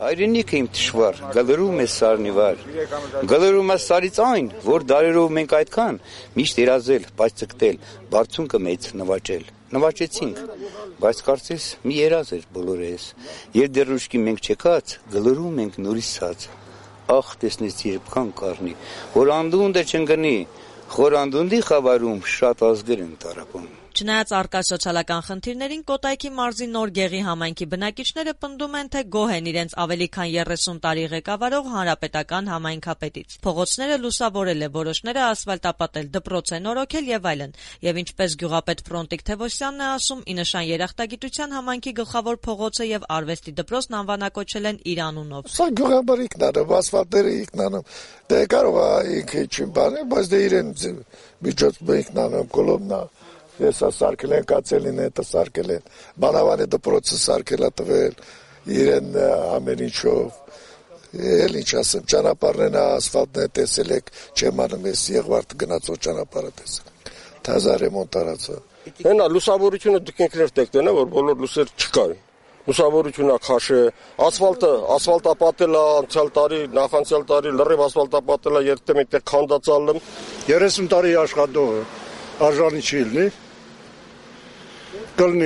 Հայրենիքը իմ թշվառ, գլրում է սարնի վար, գլրում է սարից այն, որ դարերով մենք այդքան միշտ երազել, բայց ցկտել, բարձունքը մեծ նվաճել, նվաճեցինք, բայց կարծես մի երազ էր բոլորես, երբ դեռ ուշքի մենք չեկած, գլրում ենք նորից ցած, ախ տեսնես երբքան կառնի, որ անդունդը չընկնի, խոր անդունդի խավարում շատ ազգեր են տարապում։ Չնայած առկա սոցիալական խնդիրներին, Կոտայքի մարզի Նոր Գեղի համայնքի բնակիչները պնդում են, թե գոհ են իրենց ավելի քան 30 տարի ղեկավարող հանրապետական համայնքապետից։ Փողոցները լուսավորել է, որոշները ասֆալտապատել, դպրոց է նորոգել եւ այլն։ Եվ ինչպես գյուղապետ Ֆրոնտիկ Թևոսյանն է ասում, ի նշան երախտագիտության համայնքի գլխավոր փողոցը եւ արվեստի դպրոցն անվանակոչել են իր անունով։ Սա գյուղաբարիկն է, ասֆալտները ինքնանում, դե կարող է ինքը չի բանը, բայց դե իրեն միջոց ինքնանում կոլոմնա Ես սարքել են, կացելին հետը սարքել են, բանավանի դպրոցը սարքել է տվել, իրեն ամեն ինչով, էլ ինչ ասեմ, ճանապարհն ասֆալտն է տեսել եք, չեմ անում ես Եղվարդ գնացող ճանապարհը տեսել, թազա ռեմոնտ արածը։ Հենա լուսավորությունը դուք ինքներ տեկտեն է, որ բոլոր լուսեր չկար, լուսավորությունը քաշ է, ասֆալտապատել է անցյալ տարի, նախանցյալ տարի, լրիվ ասֆալտապատել է, երբ միտեղ քանդածալում։ 30 տարի աշխատողը, արժանի չի լինի, կլնի,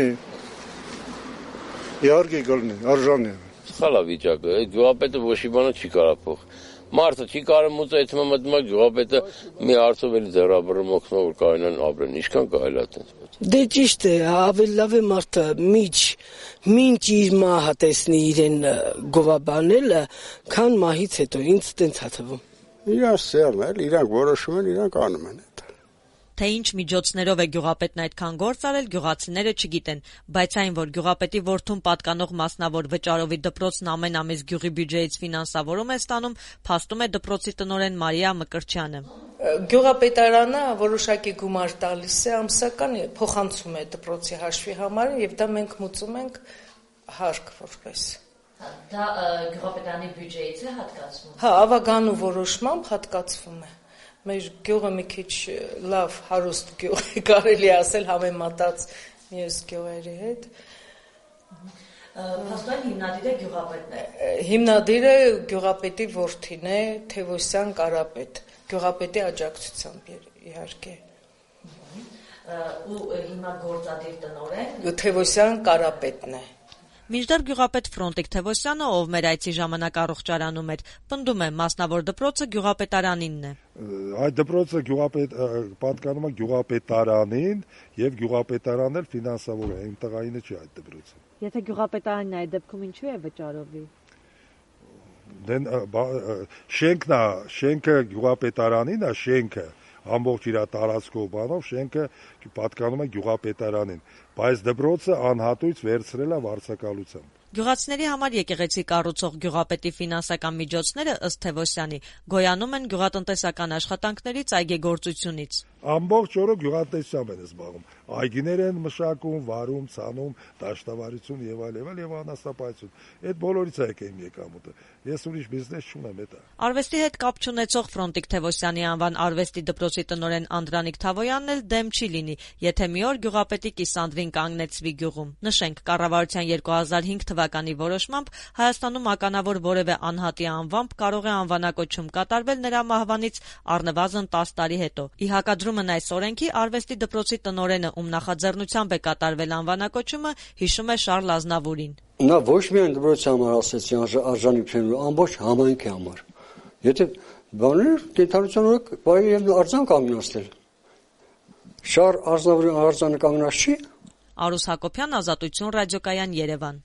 իհարկե կլնի, արժանի է։ Սխալ է վիճակը, գյուղապետը ոչ մի բանը չի կարող փոխ։ Մարդը չի կարող մուծել, մտնում է գյուղապետը մի հարցով էլի ձեռաբռնում օգնում որ կարողանան ապրեն, ինչքան կարելի է այդպես։ Դե ճիշտ է, ավելի լավ է մարդը մինչ իր մահը տեսնի իրեն գովաբանելը, քան մահից հետո ինձ տենց է թվում։ Իրանց սերն էլ, իրանք որոշում են, իրանք անում են։ Թե ինչ միջոցներով է գյուղապետն այդքան գործ արել, գյուղացիները չգիտեն, բայց այն, որ գյուղապետի որդուն պատկանող մասնավոր վճարովի դպրոցն ամեն ամիս գյուղի բյուջեից ֆինանսավորում է ստանում, փաստում է դպրոցի տնօրեն Մարիա Մկրտչյանը։ Գյուղապետարանը որոշակի գումար տալիս է ամսական, փոխանցում է դպրոցի հաշվի համար եւ դա մենք մուծում ենք հարկ որպես։ Դա գյուղապետարանի բյուջեից է հատկացվում։ Հա, ավագանու որոշմամբ հատկացվում է։ Մեր գյուղը մի քիչ լավ հարուստ գյուղ է, կարելի ասել համեմատած մյուս գյուղերի հետ։ Փաստորեն հիմնադիրը գյուղապետն է։ Հիմնադիրը գյուղապետի որդին է, Թևոսյան Կարապետ, գյուղապետի աջակցությամբ իհարկե։ Ու հիմա գործադիր տնօրեն Թևոսյան Կարապետն է։ Մինչդեռ գյուղապետ Ֆրոնտիկ Թևոսյանը, ով մեր այցի ժամանակ առողջարանում էր, պնդում է մասնավոր դպրոցը գյուղապետարանինն է։ Այդ դպրոցը պատկանում է գյուղապետարանին եւ գյուղապետարանն էլ ֆինանսավորում է, իմ տղայինը չի այդ դպրոցը։ Եթե գյուղապետարանն է այդ դեպքում ինչու է վճարովի։ Շենքը գյուղապետարանին է, շենքը ամբողջ իր տարածքով բանով շենքը պատկանում է գյուղապետարանին, բայց դպրոցը անհատույց վերցրել է վարձակալությամբ։ Գյուղացիների համար եկեղեցի կառուցող գյուղապետի ֆինանսական միջոցները ըստ Թևոսյանի գոյանում են գյուղատնտեսական աշխատանքներից, այգեգործությունից։ Ամբողջ օրը գյուղատնտեսությամբ են զբաղվում։ Այգիներ են մշակում, վարում, ցանում, դաշտավարություն եւ այլ եւ անաստապայություն։ Այդ բոլորից է եկել իմ եկամուտը։ Ես ուրիշ բիզնես չունեմ դա։ Արվեստի հետ կապ չունեցող Ֆրոնտիկ Թևոսյանի անվան արվեստի դպրոցի տնօրեն Անդրանիկ Թավոյանն էլ դեմ չի լինի, եթե մի օր գյուղապետի կիսանդվին կանգնեցվի գյուղում։ Նշենք, կառավարության 2005 թվականի որոշմամբ Հայաստանում ականավոր որևէ անհատի անվամբ կարող է անվանակոչում կատարվել նրա մահվանից առնվազն 10 տարի հետո։ Ի հակադրումն այս օրենքի արվեստի դպրոցի տնօրենը, ում նախաձեռնությամբ է կատարվել անվանակոչումը, հիշում է Շարլ Ազնավուրին։ Նա ոչ միայն դպրոցի համար ասեցի արժանիք չեն, ամբողջ համայնքի համար։ Եթե բաներ կենթանության օրը բարի եւ արձան կանգնացնել։ Շարլ Ազնավուրի արձանը կանգնած չի։ Արուս Հակոբյան, Ազատություն ռադիոկայան, Երևան։